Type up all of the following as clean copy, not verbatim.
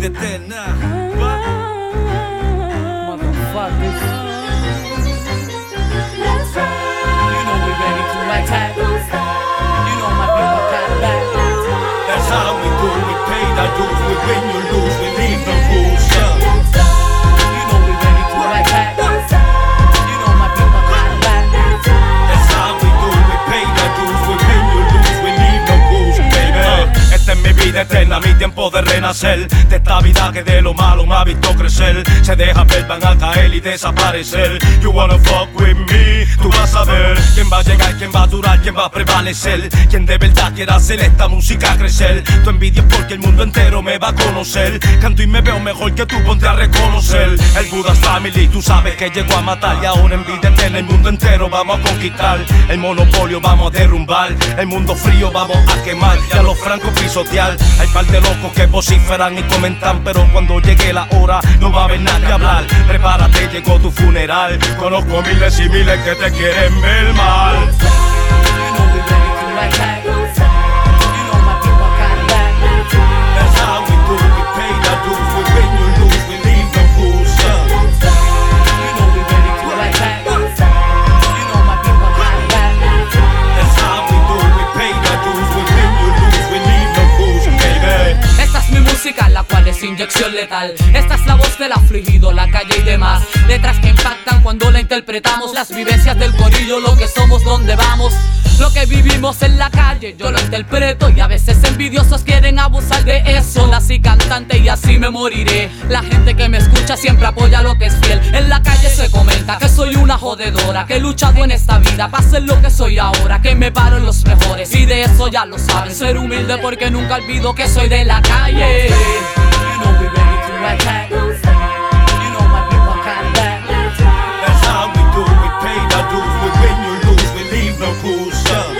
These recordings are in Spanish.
vida eterna. Motherfuckers. You know we ready to attack. You know my people got back. That's how we do. We pay our dues. We win, you lose. We leave no rules. You know we ready to attack. You know my people got back. That's how we do. We pay our dues. We win, you lose. We leave no rules, baby. Esta es mi vida eterna, mi tiempo de renacer. De esta vida que de lo malo me ha visto crecer. Se deja ver, van a caer y desaparecer. You wanna fuck with me, tú vas a ver quién va a llegar, quién va a durar, quién va a prevalecer. Quién de verdad quiera hacer esta música crecer. Tu envidia es porque el mundo entero me va a conocer. Canto y me veo mejor que tú, ponte a reconocer. El Budas Family, tú sabes que llegó a matar. Y ahora en vida eterna el mundo entero vamos a conquistar. El monopolio vamos a derrumbar. El mundo frío vamos a quemar y a los francos pisotear. Hay par de locos que vociferan y comentan, pero cuando llegue la hora no va a haber nada que hablar. Prepárate, llegó tu funeral. Conozco miles y miles que te quieren ver mal. You know we ready to attack. You know my people got back. That's how we do. We pay our dues. We win, you lose. We leave no rules. You know we ready to attack. You know my people got back. That's how we do. We pay our dues. We win, you lose. We leave no rules, baby. Esta es mi música, la cual es inyección letal. Esta es la voz del afligido, la calle y demás. Letras que impactan cuando la interpretamos. Las vivencias del corillo, lo que somos, dónde vamos. Lo que vivimos en la calle, yo lo interpreto. Y a veces envidiosos quieren abusar de eso. Nací cantante y así me moriré. La gente que me escucha siempre apoya lo que es fiel. En la calle se comenta que soy una jodedora, que he luchado en esta vida para ser lo que soy ahora, que me paro en los mejores. Y de eso ya lo saben. Ser humilde porque nunca olvido que soy de la calle. You know we ready to attack. You know my people got back. That's how we do. We pay our dues. We win, you lose. We leave no rules.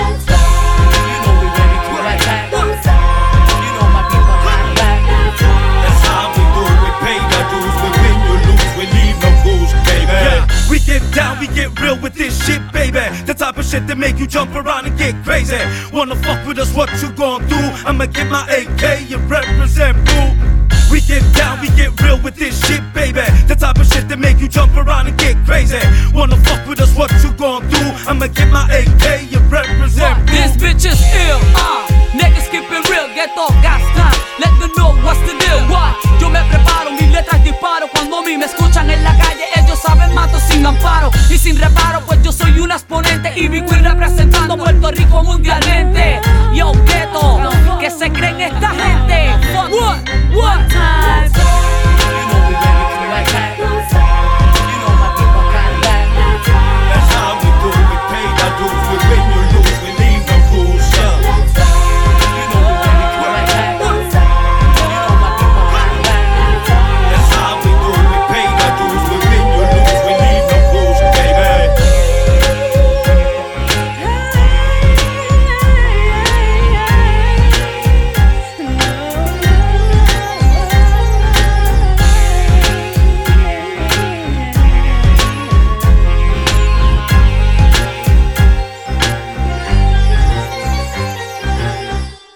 You know we ready to attack. You know my people got back. That's how we do. We pay our dues. We win, you lose. We leave no rules, baby. Yeah, we get down, we get real with this shit, baby. The type of shit that make you jump around and get crazy. Wanna fuck with us? What you gon' do? I'ma get my AK and represent, boo. We get down, we get real with this shit, baby. The type of shit that make you jump around and get crazy. Wanna fuck with us? What you gon' do? I'ma get my AK and represent, boo. This bitch is ill, niggas keep it real, ghetto gas time. Let them know what's the deal, what? Yo me preparo, mis letras disparo. Cuando a mí me escuchan en la calle, ellos saben mato sin amparo y sin reparo, pues yo soy un exponente y vivo y representando Puerto Rico mundialmente. Yo, ghetto, que se creen esta gente.